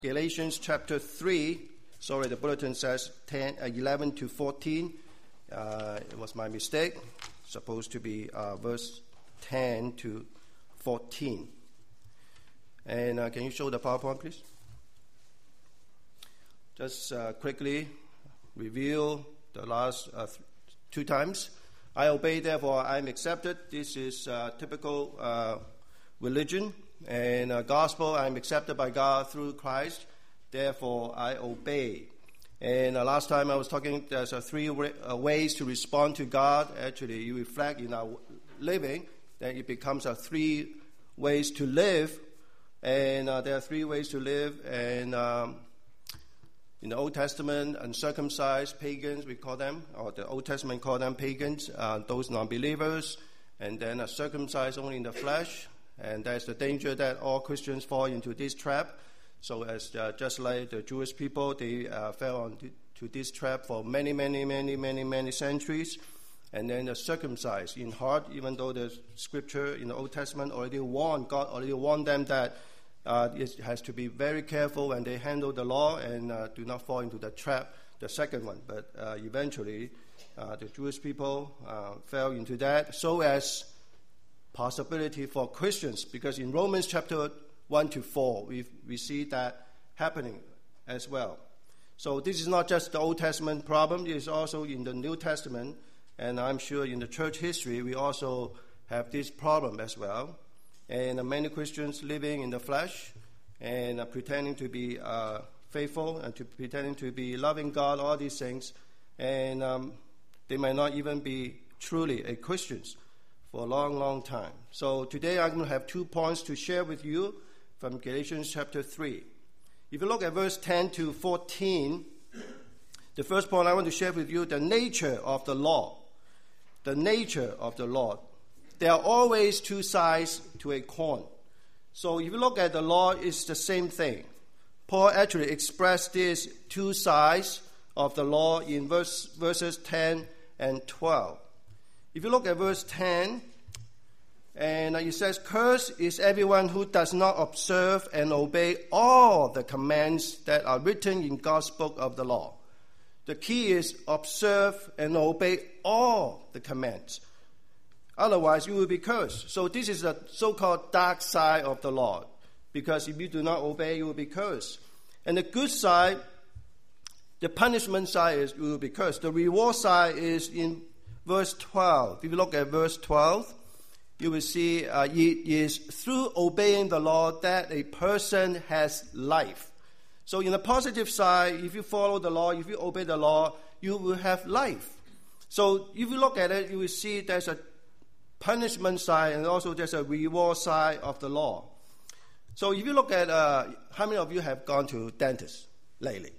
Galatians chapter 3. Sorry, the bulletin says 11 to 14. It was my mistake. It's supposed to be verse 10 to 14. And can you show the PowerPoint, please? Just quickly review the last two times. I obey, therefore I am accepted. This is typical religion. And gospel, I am accepted by God through Christ. Therefore, I obey. And last time I was talking, there's three ways to respond to God. Actually, you reflect in our living, then it becomes three ways to live. And there are three ways to live. And in the Old Testament, uncircumcised pagans, we call them, or the Old Testament call them pagans, those non-believers. And then circumcised only in the flesh. And there's the danger that all Christians fall into this trap. So as just like the Jewish people, they fell into this trap for many centuries. And then circumcised in heart, even though the scripture in the Old Testament God already warned them that it has to be very careful when they handle the law and do not fall into the trap, the second one. But eventually, the Jewish people fell into that. So as possibility for Christians, because in Romans chapter 1 to 4, we see that happening as well. So this is not just the Old Testament problem, it is also in the New Testament, and I'm sure in the church history we also have this problem as well. And many Christians living in the flesh and pretending to be faithful and pretending to be loving God, all these things, and they might not even be truly a Christians for a long time. So today I'm going to have 2 points to share with you from Galatians chapter 3. If you look at verse 10 to 14, the first point I want to share with you, the nature of the law. The nature of the law. There are always two sides to a coin. So if you look at the law, it's the same thing. Paul actually expressed these two sides of the law in verses 10 and 12. If you look at verse 10, and it says, "Cursed is everyone who does not observe and obey all the commands that are written in God's book of the law." The key is observe and obey all the commands. Otherwise, you will be cursed. So this is the so-called dark side of the law, because if you do not obey, you will be cursed. And the good side, the punishment side, is you will be cursed. The reward side is in verse 12. If you look at verse 12, you will see it is through obeying the law that a person has life. So in the positive side, if you follow the law, if you obey the law, you will have life. So if you look at it, you will see there's a punishment side and also there's a reward side of the law. So if you look at how many of you have gone to dentist lately?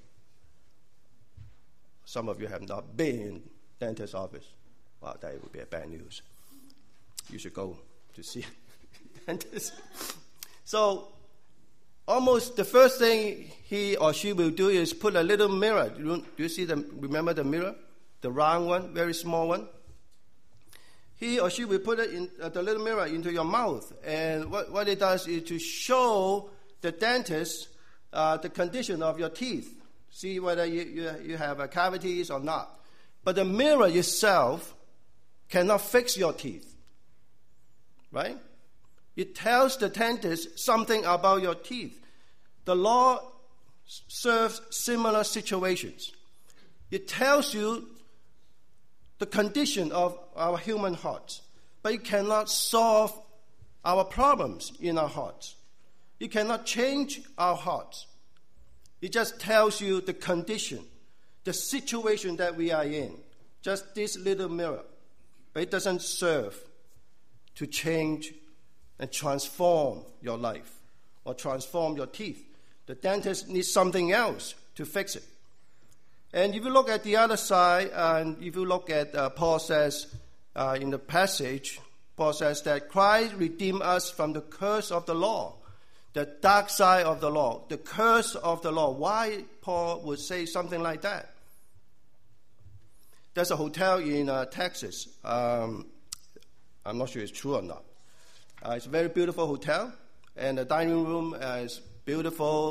Some of you have not been in dentist's office. Well, that would be a bad news. You should go to see a dentist. So almost the first thing he or she will do is put a little mirror. Do you see remember the mirror? The round one, very small one. He or she will put it in the little mirror into your mouth. And what it does is to show the dentist the condition of your teeth. See whether you have cavities or not. But the mirror itself cannot fix your teeth, right? It tells the dentist something about your teeth. The law serves similar situations. It tells you the condition of our human hearts, but it cannot solve our problems in our hearts. It cannot change our hearts. It just tells you the condition, the situation that we are in. Just this little mirror. But it doesn't serve to change and transform your life or transform your teeth. The dentist needs something else to fix it. And if you look at the other side, and if you look at Paul says in the passage, Paul says that Christ redeemed us from the curse of the law, the dark side of the law, the curse of the law. Why Paul would say something like that? There's a hotel in Texas. I'm not sure it's true or not. It's a very beautiful hotel, and the dining room is beautiful.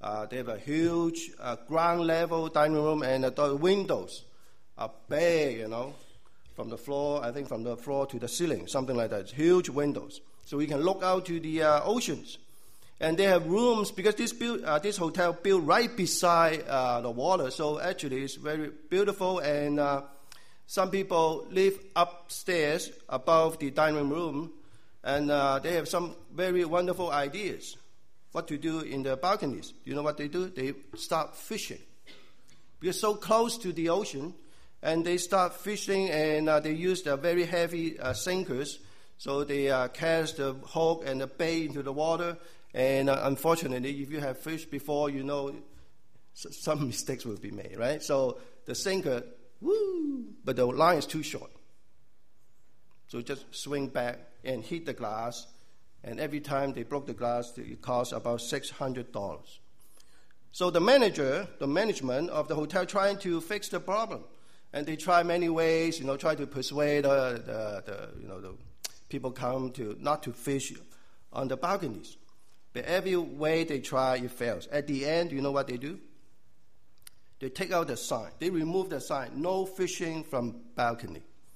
They have a huge ground level dining room, and the windows are big, from the floor, I think from the floor to the ceiling, something like that. Huge windows. So we can look out to the oceans. And they have rooms, because this hotel built right beside the water, so actually it's very beautiful. And some people live upstairs above the dining room, and they have some very wonderful ideas what to do in the balconies. You know what they do? They start fishing. Because so close to the ocean, and they start fishing, and they use the very heavy sinkers. So they cast the hook and the bait into the water. And unfortunately, if you have fished before, some mistakes will be made, right? So the sinker, but the line is too short. So just swing back and hit the glass. And every time they broke the glass, it cost about $600. So the management of the hotel trying to fix the problem. And they try many ways, try to persuade the people come not to fish on the balconies. But every way they try, it fails. At the end, you know what they do? They take out the sign. They remove the sign, no fishing from balcony.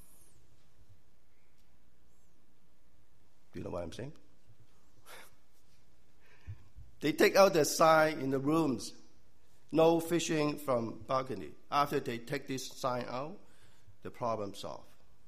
Do you know what I'm saying? They take out the sign in the rooms, no fishing from balcony. After they take this sign out, the problem solved.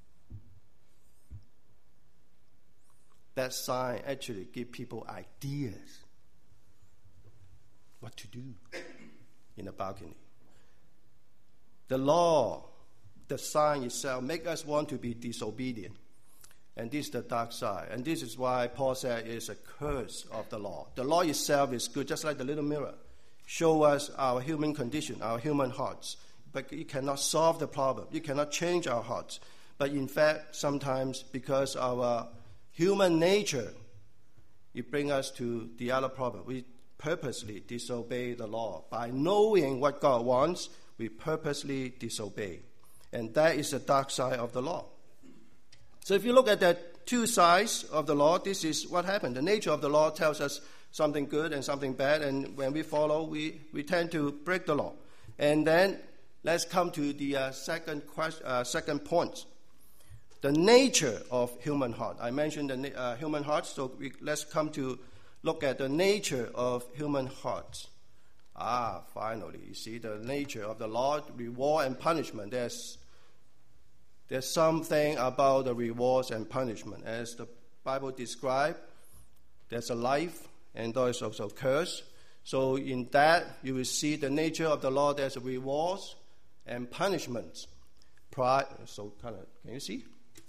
That sign actually gives people ideas what to do in a balcony. The law, the sign itself, make us want to be disobedient. And this is the dark side. And this is why Paul said it is a curse of the law. The law itself is good, just like the little mirror. Show us our human condition, our human hearts. But it cannot solve the problem. It cannot change our hearts. But in fact, sometimes because our human nature, it brings us to the other problem. We purposely disobey the law. By knowing what God wants, we purposely disobey. And that is the dark side of the law. So if you look at the two sides of the law, this is what happened. The nature of the law tells us something good and something bad, and when we follow, we tend to break the law. And then let's come to the second point. The nature of human heart. I mentioned the human heart, so let's come to look at the nature of human hearts. Finally, you see the nature of the law, reward and punishment. There's something about the rewards and punishment. As the Bible describes, there's a life and there is also a curse. So in that, you will see the nature of the law. There's rewards and punishments. Pride. So can you see?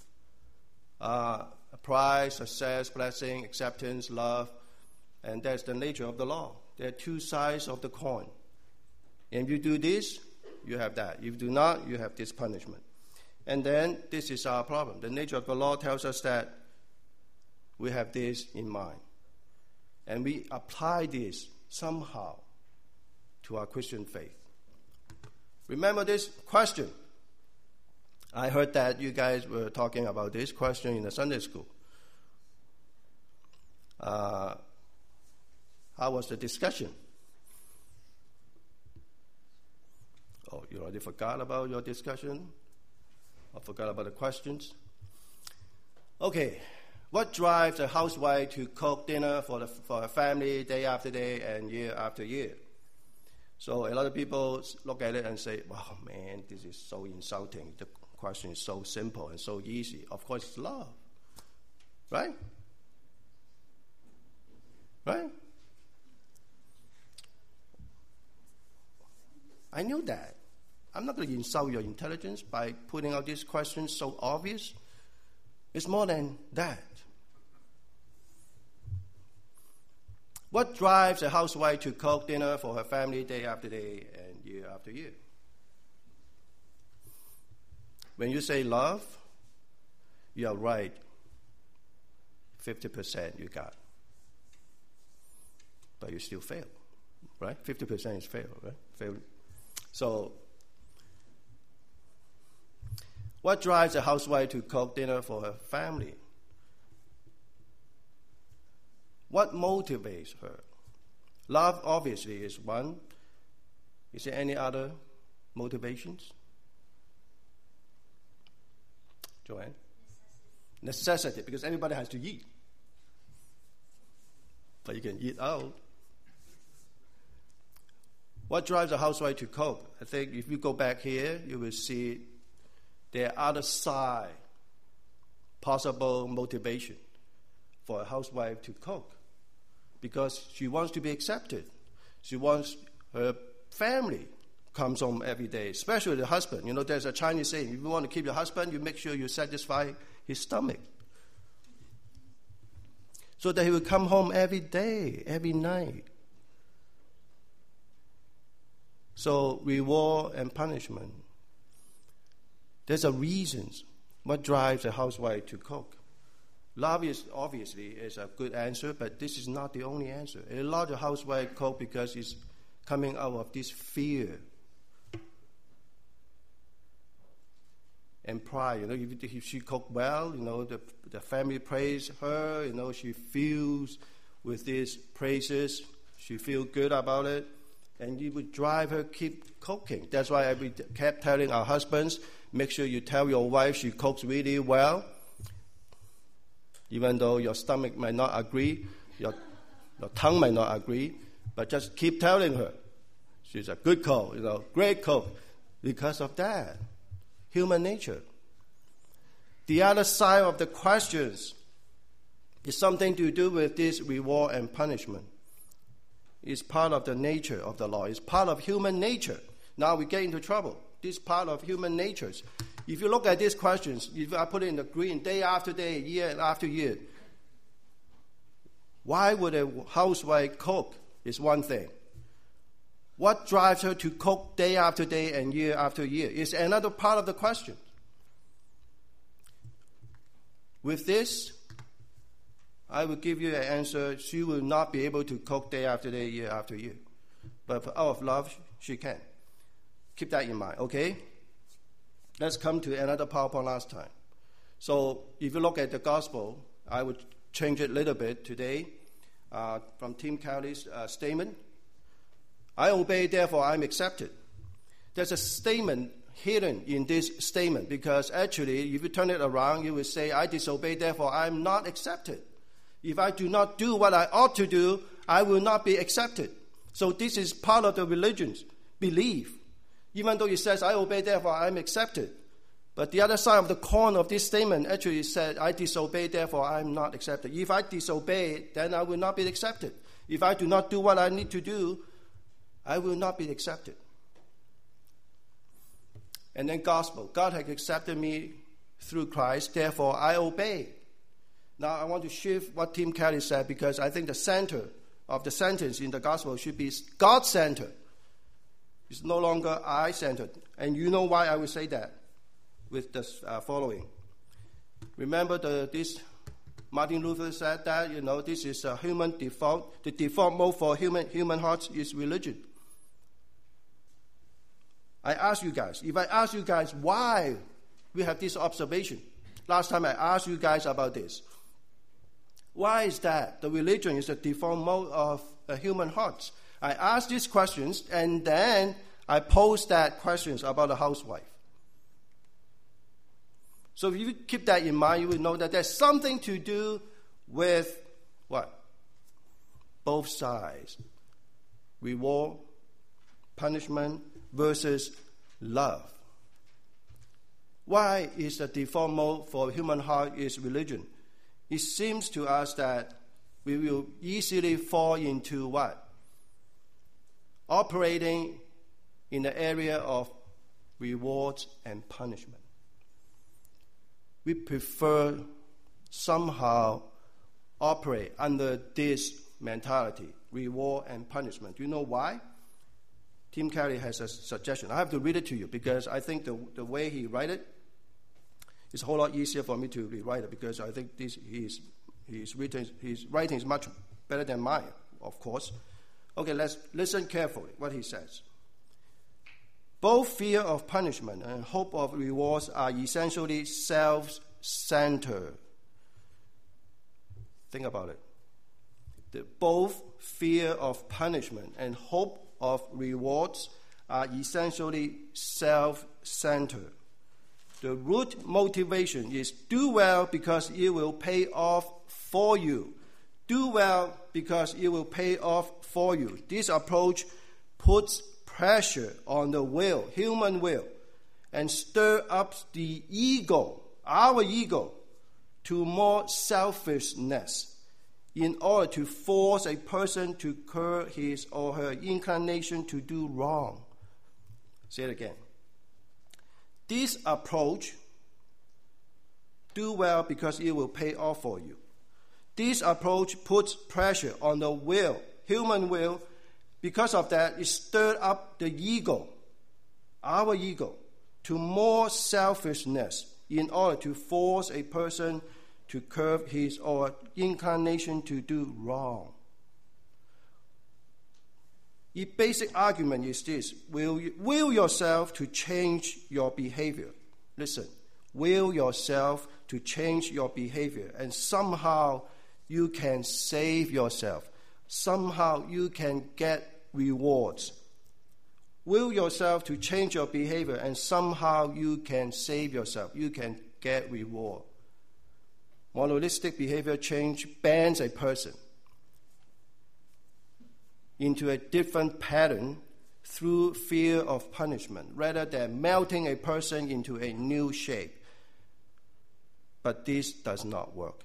Pride, success, blessing, acceptance, love, and that's the nature of the law. There are two sides of the coin. And if you do this, you have that. If you do not, you have this punishment. And then this is our problem. The nature of the law tells us that we have this in mind. And we apply this somehow to our Christian faith. Remember this question. I heard that you guys were talking about this question in the Sunday school. How was the discussion? Oh, you already forgot about your discussion? Or forgot about the questions? Okay, what drives a housewife to cook dinner for her family day after day and year after year? So a lot of people look at it and say, wow, man, this is so insulting. The question is so simple and so easy. Of course, it's love. Right? Right? I knew that. I'm not going to insult your intelligence by putting out these questions so obvious. It's more than that. What drives a housewife to cook dinner for her family day after day and year after year? When you say love, you are right. 50% you got. But you still fail, right? 50% is fail, right? Fail. So, what drives a housewife to cook dinner for her family? What motivates her? Love obviously is one. Is there any other motivations? Joanne? Necessity, because everybody has to eat. But you can eat out. What drives a housewife to cook? I think if you go back here, you will see there are other side possible motivation for a housewife to cook. Because she wants to be accepted. She wants her family comes home every day, especially the husband. You know, there's a Chinese saying, if you want to keep your husband, you make sure you satisfy his stomach. So that he will come home every day, every night. So reward and punishment. There's a reason what drives a housewife to cook. Love is obviously is a good answer, but this is not the only answer. A lot of housewives cook because it's coming out of this fear and pride. You know, if she cook well, you know, the family praise her. You know, she feels with these praises, she feels good about it, and it would drive her keep cooking. That's why we kept telling our husbands, make sure you tell your wife she cooks really well. Even though your stomach might not agree, your tongue might not agree, but just keep telling her she's a good cook, you know, great cook, because of that. Human nature. The other side of the questions is something to do with this reward and punishment. It's part of the nature of the law. It's part of human nature. Now we get into trouble. This is part of human nature. If you look at these questions, if I put it in the green, day after day, year after year, why would a housewife cook is one thing. What drives her to cook day after day and year after year is another part of the question. With this, I will give you an answer. She will not be able to cook day after day, year after year. But out of love, she can. Keep that in mind, okay? Let's come to another PowerPoint last time. So if you look at the gospel, I would change it a little bit today from Tim Kelly's statement. I obey, therefore I am accepted. There's a statement hidden in this statement because actually, if you turn it around, you will say, I disobey, therefore I am not accepted. If I do not do what I ought to do, I will not be accepted. So this is part of the religion's belief. Even though it says, I obey, therefore I am accepted. But the other side of the coin of this statement actually said, I disobey, therefore I am not accepted. If I disobey, then I will not be accepted. If I do not do what I need to do, I will not be accepted. And then gospel. God has accepted me through Christ, therefore I obey. Now I want to shift what Tim Kelly said because I think the center of the sentence in the gospel should be God-centered. It's no longer I-centered. And you know why I will say that with the following. Remember this Martin Luther said that, this is a human default. The default mode for human hearts is religion. I ask you guys, if I ask you guys why we have this observation, last time I asked you guys about this. Why is that? The religion is the default mode of human hearts. I ask these questions and then I pose that questions about a housewife. So if you keep that in mind, you will know that there's something to do with what? Both sides. Reward, punishment versus love. Why is the default mode for human heart is religion? It seems to us that we will easily fall into what? Operating in the area of rewards and punishment. We prefer somehow operate under this mentality, reward and punishment. Do you know why? Tim Kelly has a suggestion. I have to read it to you because I think the way he write it is a whole lot easier for me to rewrite it because I think his writing is much better than mine, of course. Okay, let's listen carefully what he says. Both fear of punishment and hope of rewards are essentially self-centered. Think about it. Both fear of punishment and hope of rewards are essentially self-centered. The root motivation is do well because it will pay off for you. Do well because it will pay off for you. This approach puts pressure on the will, human will, and stir up the ego, our ego, to more selfishness in order to force a person to curb his or her inclination to do wrong. Say it again. This approach, do well because it will pay off for you. This approach puts pressure on the will, human will. Because of that, it stirred up the ego, our ego, to more selfishness in order to force a person to curb his or her inclination to do wrong. The basic argument is this: will yourself to change your behavior. Listen, will yourself to change your behavior, and somehow you can save yourself. Somehow you can get rewards. Will yourself to change your behavior, and somehow you can save yourself. You can get reward. Moralistic behavior change bans a person into a different pattern through fear of punishment, rather than melting a person into a new shape. But this does not work.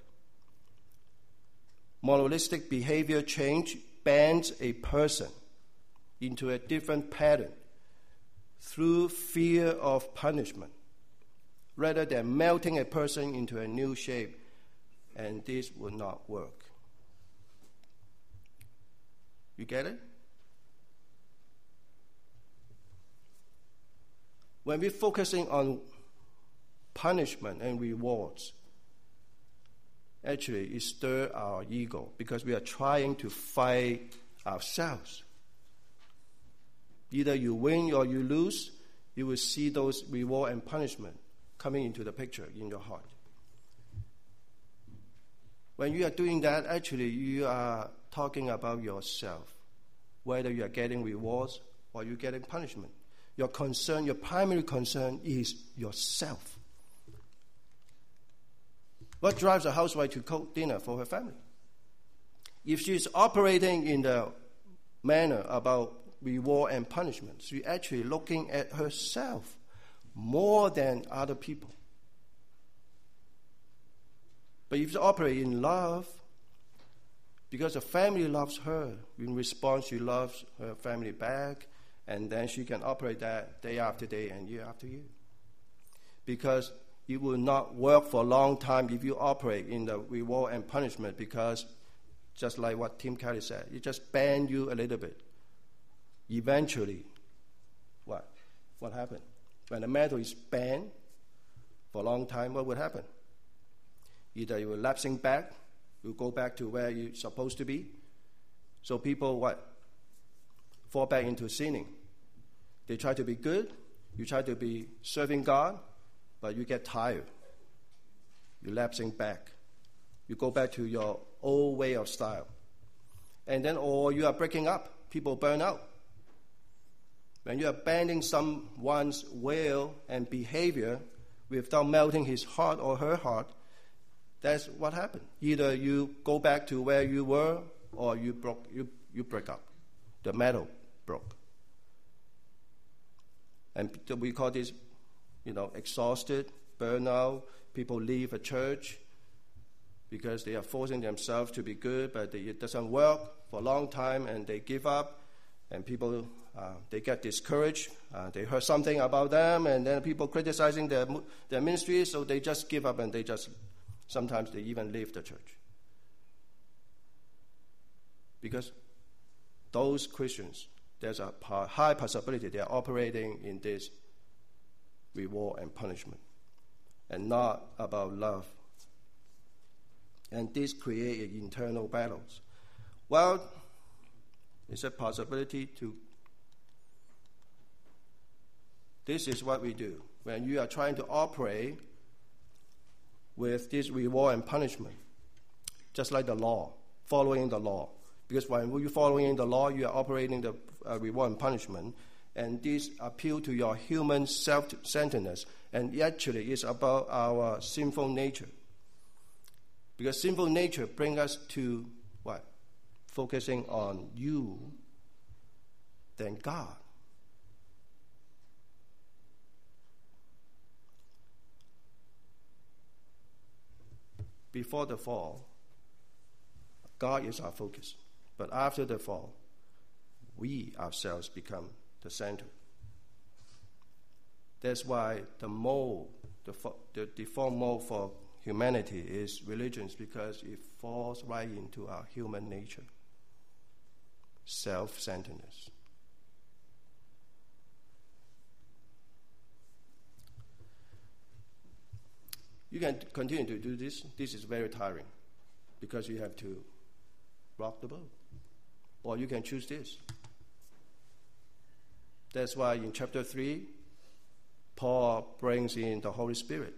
Moralistic behavior change bans a person into a different pattern through fear of punishment, rather than melting a person into a new shape, and this will not work. You get it? When we're focusing on punishment and rewards, actually it stirs our ego because we are trying to fight ourselves. Either you win or you lose, you will see those reward and punishment coming into the picture in your heart. When you are doing that, actually you are talking about yourself, whether you are getting rewards or you're getting punishment. Your concern, your primary concern is yourself. What drives a housewife to cook dinner for her family? If she's operating in the manner about reward and punishment, she's actually looking at herself more than other people. But if you operate in love, because the family loves her, in response she loves her family back, and then she can operate that day after day and year after year. Because it will not work for a long time if you operate in the reward and punishment, because just like what Tim Kelly said, it just bend you a little bit. Eventually, what happened? When the metal is bent for a long time, what would happen? Either you will lapsing back, you go back to where you're supposed to be. So people fall back into sinning. They try to be good, you try to be serving God, but you get tired. You're lapsing back. You go back to your old way of style. And then, or you are breaking up. People burn out. When you are abandoning someone's will and behavior without melting his heart or her heart, that's what happened. Either you go back to where you were, or you break up. The metal broke. And we call this, exhausted, burnout. People leave a church because they are forcing themselves to be good, but it doesn't work for a long time, and they give up. And people, they get discouraged. They heard something about them, and then people criticizing their ministry, so they just give up, and sometimes they even leave the church. Because those Christians, there's a high possibility they are operating in this reward and punishment, and not about love. And this creates internal battles. Well, it's a possibility to... This is what we do. When you are trying to operate with this reward and punishment, just like the law, following the law, Because when you're following the law, you are operating the reward and punishment. And this appeal to your human self-centeredness. And actually, it's about our sinful nature. Because sinful nature brings us to what? Focusing on you than God. Before the fall, God is our focus. But after the fall, we ourselves become the center. That's why the default mode for humanity is religion, because it falls right into our human nature. Self-centeredness. You can continue to do this. This is very tiring because you have to rock the boat. Or you can choose this. That's why in chapter 3, Paul brings in the Holy Spirit.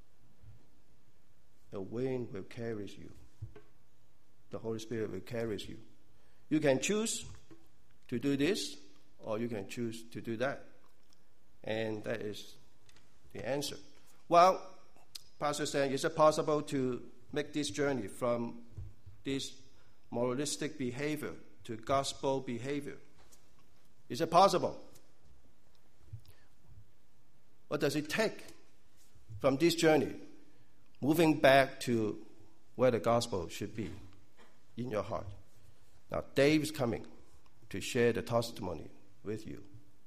The wind will carry you. The Holy Spirit will carry you. You can choose to do this, or you can choose to do that. And that is the answer. Well, Pastor said, is it possible to make this journey from this moralistic behavior to gospel behavior? Is it possible? What does it take from this journey, moving back to where the gospel should be in your heart? Now, Dave is coming to share the testimony with you.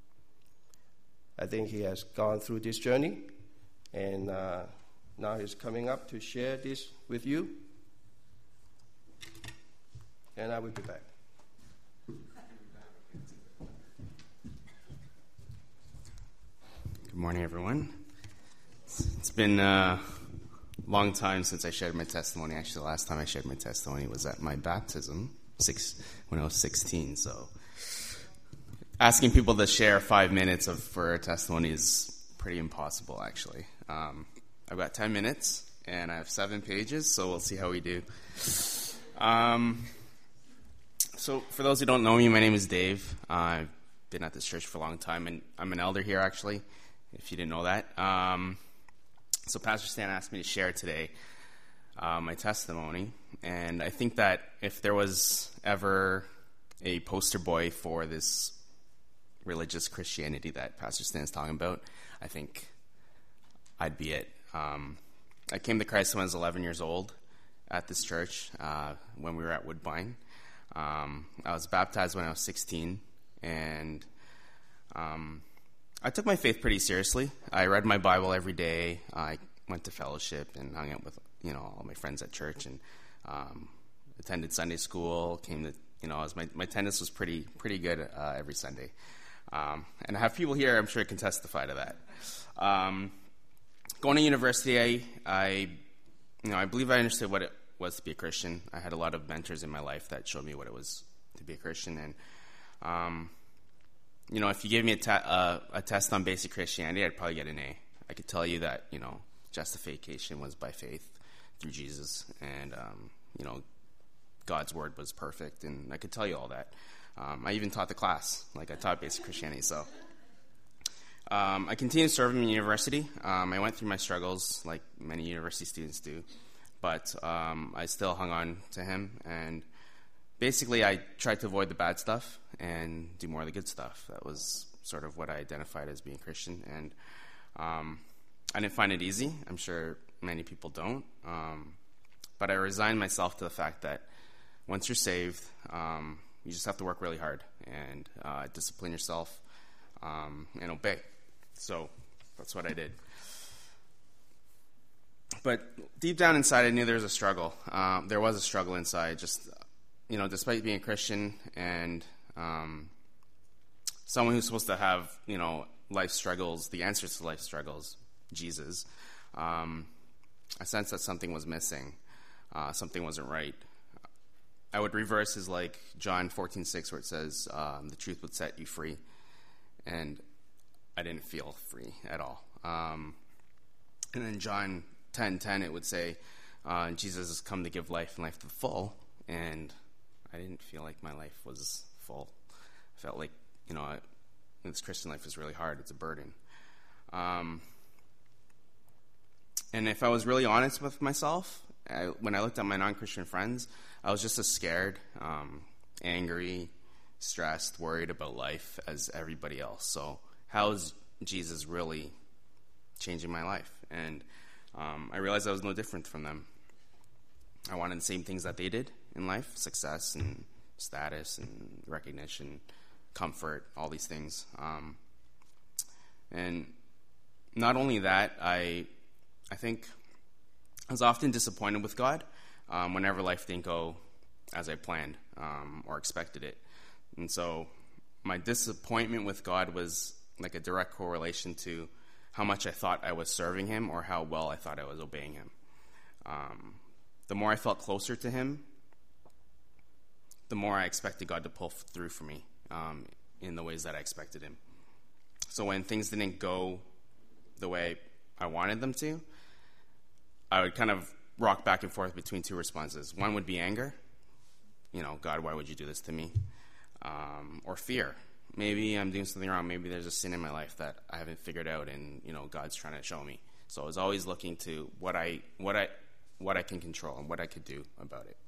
I think he has gone through this journey, and now he's coming up to share this with you. And I will be back. Good morning, everyone. It's been a long time since I shared my testimony. Actually, the last time I shared my testimony was at my baptism when I was 16. So asking people to share 5 minutes for a testimony is pretty impossible, actually. I've got 10 minutes, and I have 7 pages, so we'll see how we do. So for those who don't know me, my name is Dave. I've been at this church for a long time, and I'm an elder here, actually, if you didn't know that. So Pastor Stan asked me to share today my testimony, and I think that if there was ever a poster boy for this religious Christianity that Pastor Stan's talking about, I think I'd be it. I came to Christ when I was 11 years old at this church when we were at Woodbine. I was baptized when I was 16, and I took my faith pretty seriously. I read my Bible every day. I went to fellowship and hung out with all my friends at church, and attended Sunday school. My attendance was pretty good every Sunday. And I have people here, I'm sure, can testify to that. Going to university, I believe I understood what it was to be a Christian. I had a lot of mentors in my life that showed me what it was to be a Christian. And, if you gave me a test on basic Christianity, I'd probably get an A. I could tell you that, justification was by faith through Jesus. And, God's word was perfect. And I could tell you all that. I even taught the class. I taught basic Christianity. So I continued serving in university. I went through my struggles like many university students do. But I still hung on to him, and basically I tried to avoid the bad stuff and do more of the good stuff. That was sort of what I identified as being Christian, and I didn't find it easy. I'm sure many people don't, but I resigned myself to the fact that once you're saved, you just have to work really hard and discipline yourself and obey. So that's what I did. But deep down inside, I knew there was a struggle. There was a struggle inside, just, despite being a Christian and someone who's supposed to have, life struggles, the answers to life struggles, Jesus, I sensed that something was missing. Something wasn't right. I would reverse as like John 14:6, where it says, the truth would set you free. And I didn't feel free at all. And then John 10:10, it would say, Jesus has come to give life and life to the full, and I didn't feel like my life was full. I felt like, this Christian life is really hard. It's a burden. And if I was really honest with myself, when I looked at my non-Christian friends, I was just as scared, angry, stressed, worried about life as everybody else. So how is Jesus really changing my life? And I realized I was no different from them. I wanted the same things that they did in life: success and status and recognition, comfort, all these things. And not only that, I think I was often disappointed with God whenever life didn't go as I planned or expected it. And so my disappointment with God was like a direct correlation to how much I thought I was serving him or how well I thought I was obeying him. The more I felt closer to him, the more I expected God to pull through for me in the ways that I expected him. So when things didn't go the way I wanted them to, I would kind of rock back and forth between two responses. One would be anger. God, why would you do this to me? Or fear. Maybe I'm doing something wrong. Maybe there's a sin in my life that I haven't figured out, and God's trying to show me. So I was always looking to what I can control and what I could do about it.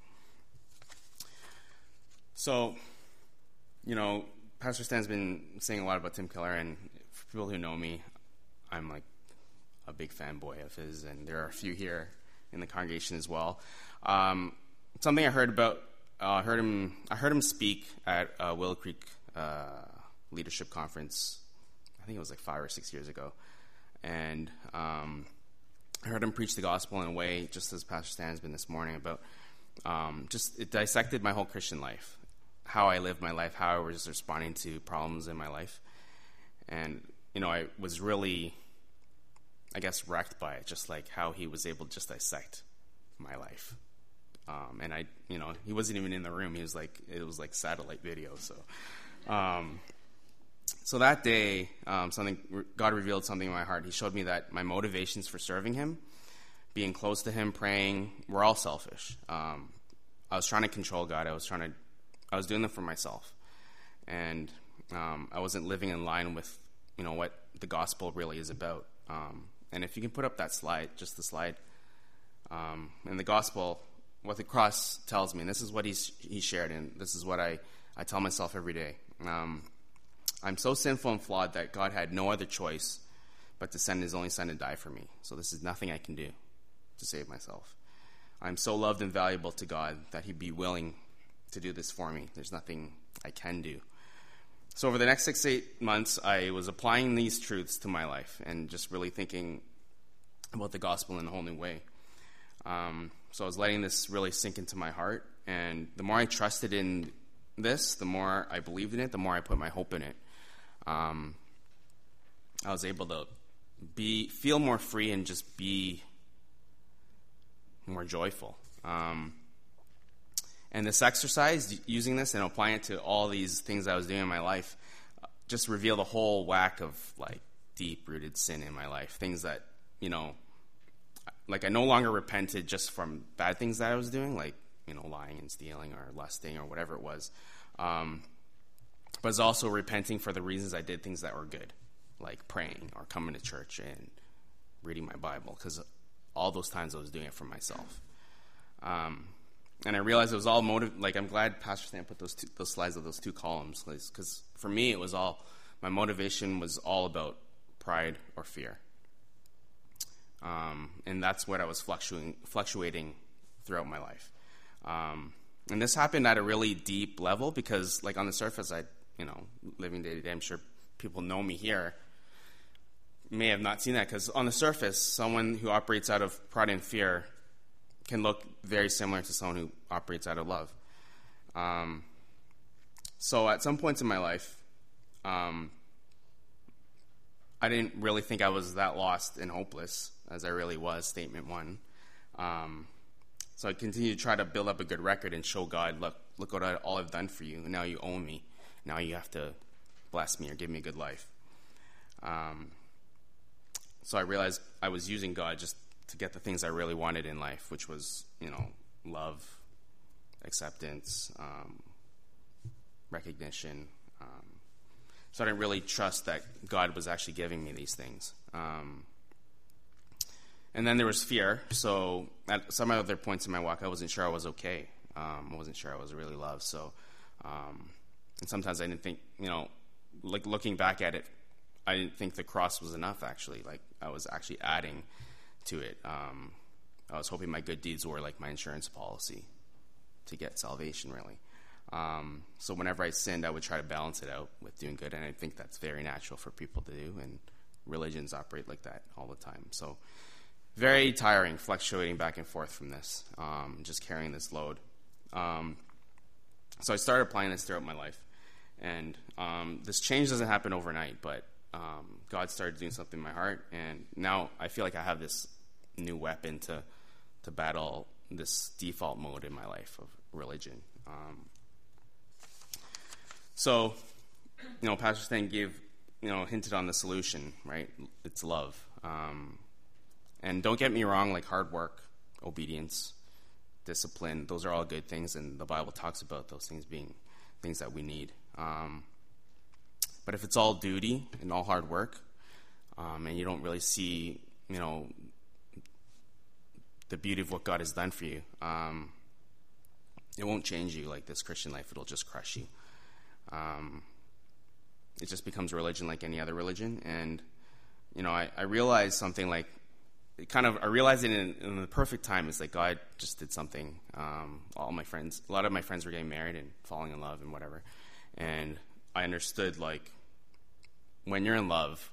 So, Pastor Stan's been saying a lot about Tim Keller, and for people who know me, I'm like a big fanboy of his, and there are a few here in the congregation as well. Something I heard about, I heard him speak at Willow Creek Leadership Conference. I think it was like 5 or 6 years ago, and I heard him preach the gospel in a way, just as Pastor Stan has been this morning, about it dissected my whole Christian life, how I lived my life, how I was responding to problems in my life. And, I was really, I guess, wrecked by it, just like how he was able to just dissect my life. And he wasn't even in the room. It was like satellite video. So that day, God revealed something in my heart. He showed me that my motivations for serving him, being close to him, praying, were all selfish. I was trying to control God. I was doing them for myself. And I wasn't living in line with, what the gospel really is about. And if you can put up that slide, just the slide, in the gospel, what the cross tells me, and this is what he shared, and this is what I tell myself every day. I'm so sinful and flawed that God had no other choice but to send his only son to die for me. So this is nothing I can do to save myself. I'm so loved and valuable to God that he'd be willing to do this for me. There's nothing I can do. So over the next 6-8 months, I was applying these truths to my life and just really thinking about the gospel in a whole new way. So I was letting this really sink into my heart. And the more I trusted in this, the more I believed in it, the more I put my hope in it. I was able to feel more free and just be more joyful. And this exercise, using this and applying it to all these things I was doing in my life, just revealed a whole whack of like deep-rooted sin in my life. Things that, like I no longer repented just from bad things that I was doing, like, lying and stealing or lusting or whatever it was. But it's also repenting for the reasons I did things that were good, like praying or coming to church and reading my Bible, because all those times I was doing it for myself. And I realized it was all I'm glad Pastor Stan put those slides of those two columns, because for me it was all, my motivation was all about pride or fear. And that's what I was fluctuating throughout my life. And this happened at a really deep level because, like, on the surface, living day to day, I'm sure people know me here may have not seen that, because on the surface, someone who operates out of pride and fear can look very similar to someone who operates out of love. So at some points in my life, I didn't really think I was that lost and hopeless as I really was, statement one. So I continued to try to build up a good record and show God, look what all I've done for you. And now you own me. Now you have to bless me or give me a good life. So I realized I was using God just to get the things I really wanted in life, which was, love, acceptance, recognition. So I didn't really trust that God was actually giving me these things. And then there was fear. So at some other points in my walk, I wasn't sure I was okay. I wasn't sure I was really loved. So, and sometimes I didn't think, like looking back at it, I didn't think the cross was enough, actually. Like, I was actually adding to it. I was hoping my good deeds were like my insurance policy to get salvation, really. So whenever I sinned, I would try to balance it out with doing good, and I think that's very natural for people to do, and religions operate like that all the time. So very tiring, fluctuating back and forth from this, just carrying this load. So I started applying this throughout my life, and this change doesn't happen overnight, but God started doing something in my heart, and now I feel like I have this new weapon to battle this default mode in my life of religion. So, Pastor Stan hinted on the solution, right? It's love. And don't get me wrong, like hard work, obedience, discipline, those are all good things, and the Bible talks about those things being things that we need. But if it's all duty and all hard work, and you don't really see, the beauty of what God has done for you, it won't change you like this Christian life. It'll just crush you. It just becomes religion like any other religion. And, I realized something like, I realized it in the perfect time. It's like God just did something. A lot of my friends were getting married and falling in love and whatever. And I understood, like, when you're in love,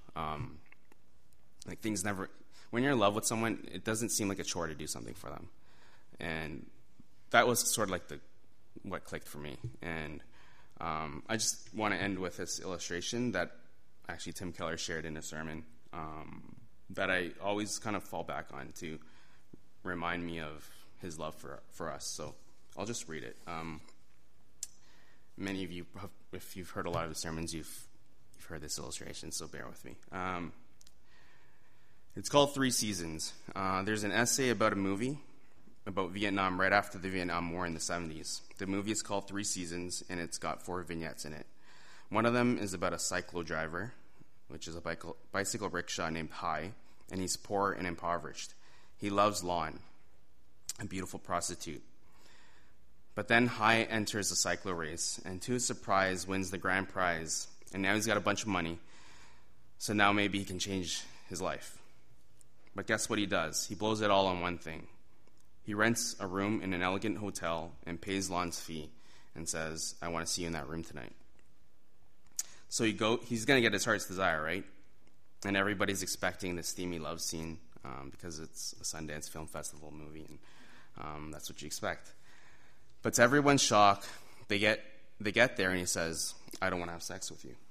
when you're in love with someone, it doesn't seem like a chore to do something for them. And that was sort of like what clicked for me. And I just want to end with this illustration that actually Tim Keller shared in a sermon that I always kind of fall back on to remind me of his love for us. So I'll just read it. Many of you, if you've heard a lot of the sermons, you've heard this illustration, so bear with me. It's called Three Seasons. There's an essay about a movie about Vietnam right after the Vietnam War in the 70s. The movie is called Three Seasons, and it's got 4 vignettes in it. One of them is about a cyclo driver, which is a bicycle rickshaw named Hai, and he's poor and impoverished. He loves Lon, a beautiful prostitute. But then Hai enters a cyclo race, and to his surprise, wins the grand prize, and now he's got a bunch of money, so now maybe he can change his life. But guess what he does? He blows it all on one thing. He rents a room in an elegant hotel and pays Lon's fee and says, I want to see you in that room tonight. So he's going to get his heart's desire, right? And everybody's expecting this steamy love scene because it's a Sundance Film Festival movie, and that's what you expect. But to everyone's shock, they get there and he says, I don't want to have sex with you.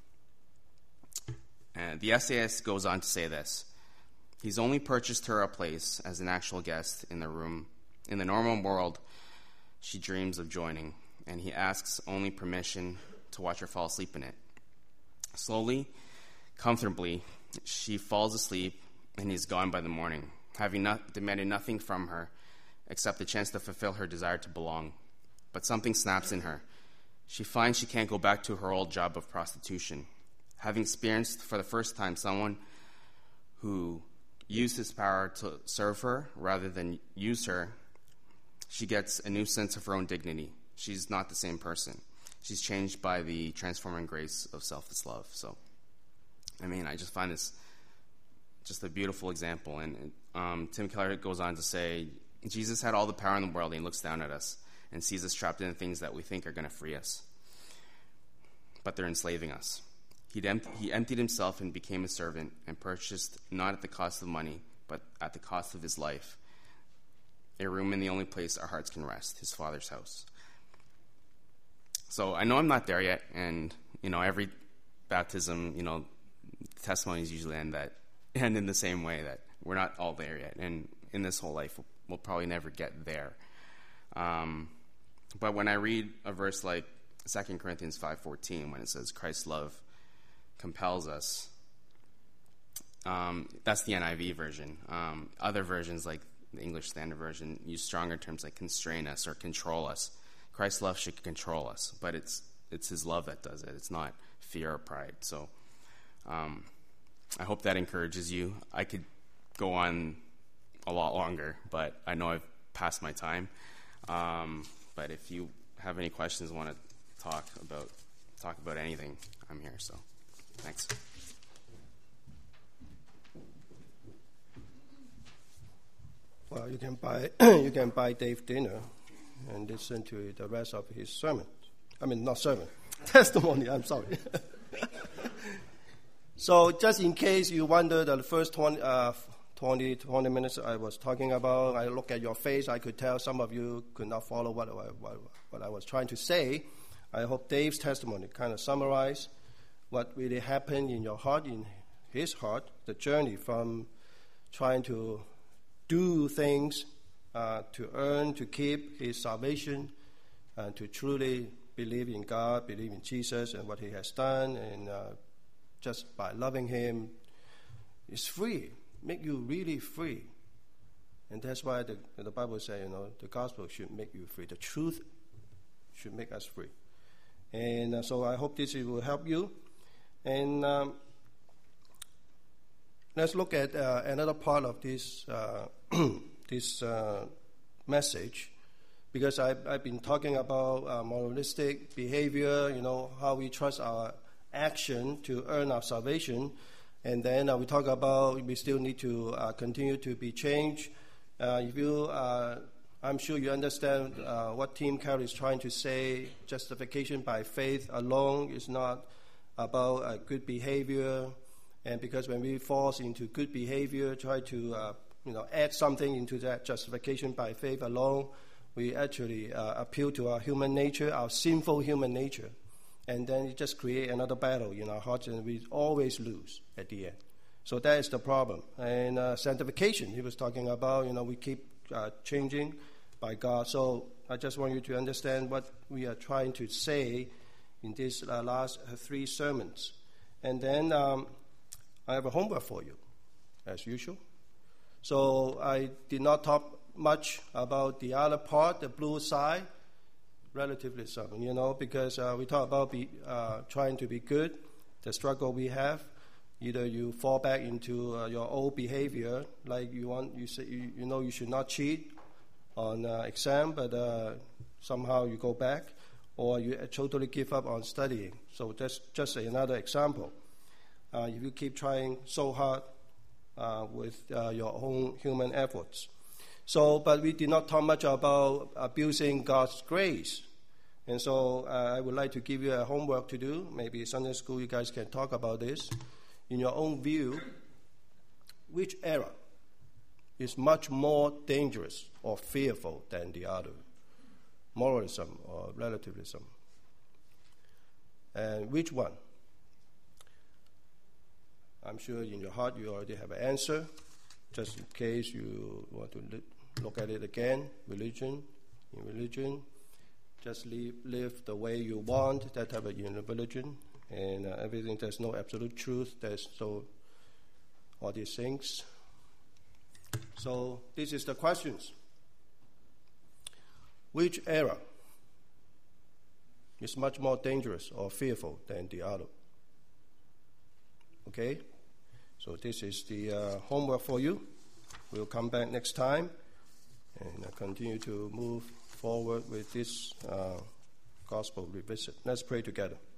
And the essayist goes on to say this. He's only purchased her a place as an actual guest in the room. In the normal world, she dreams of joining, and he asks only permission to watch her fall asleep in it. Slowly, comfortably, she falls asleep, and he's gone by the morning, having demanded nothing from her except the chance to fulfill her desire to belong. But something snaps in her. She finds she can't go back to her old job of prostitution. Having experienced for the first time someone who used his power to serve her rather than use her, she gets a new sense of her own dignity. She's not the same person. She's changed by the transforming grace of selfless love. So, I just find this just a beautiful example. And Tim Keller goes on to say, Jesus had all the power in the world, and he looks down at us and sees us trapped in the things that we think are going to free us. But they're enslaving us. He emptied himself and became a servant and purchased, not at the cost of money, but at the cost of his life, a room in the only place our hearts can rest, his Father's house. So I know I'm not there yet, and, every baptism, testimonies usually end in the same way, that we're not all there yet. And in this whole life, we'll probably never get there. But when I read a verse like 2 Corinthians 5:14, when it says Christ's love compels us, that's the NIV version. Other versions, like the English Standard Version, use stronger terms like constrain us or control us. Christ's love should control us, but it's his love that does it. It's not fear or pride. So I hope that encourages you. I could go on a lot longer, but I know I've passed my time. But if you have any questions, want to talk about anything, I'm here. So thanks. Well, you can buy Dave dinner and listen to the rest of his sermon. I mean, not sermon, testimony. I'm sorry. So, just in case you wonder, the first 20 minutes I was talking about, I look at your face, I could tell some of you could not follow what I was trying to say. I hope Dave's testimony kind of summarized what really happened in your heart, in his heart, the journey from trying to do things to earn, to keep his salvation, and to truly believe in God, believe in Jesus and what he has done, and just by loving him is free, make you really free. And that's why the Bible says, the gospel should make you free. The truth should make us free. And so I hope this will help you. And let's look at another part of this this message, because I've been talking about moralistic behavior, how we trust our action to earn our salvation. And then we talk about we still need to continue to be changed. I'm sure you understand what Tim Keller is trying to say. Justification by faith alone is not about good behavior. And because when we fall into good behavior, try to add something into that justification by faith alone, we actually appeal to our human nature, our sinful human nature. And then it just create another battle in our hearts, and we always lose at the end. So that is the problem. And sanctification, he was talking about, we keep changing by God. So I just want you to understand what we are trying to say in these last 3 sermons. And then I have a homework for you, as usual. So I did not talk much about the other part, the blue side, relatively some, because we talk about trying to be good, the struggle we have. Either you fall back into your old behavior, like you say you should not cheat on exam, but somehow you go back, or you totally give up on studying. So that's just another example. If you keep trying so hard with your own human efforts. So, but we did not talk much about abusing God's grace. And so I would like to give you a homework to do. Maybe Sunday school you guys can talk about this. In your own view, which error is much more dangerous or fearful than the other? Moralism or relativism? And which one? I'm sure in your heart you already have an answer. Just in case you want to look at it again, religion, just live the way you want, that type of religion, and everything, there's no absolute truth, there's so all these things. So this is the questions. Which error is much more dangerous or fearful than the other? Okay? So this is the homework for you. We'll come back next time and continue to move forward with this gospel revisit. Let's pray together.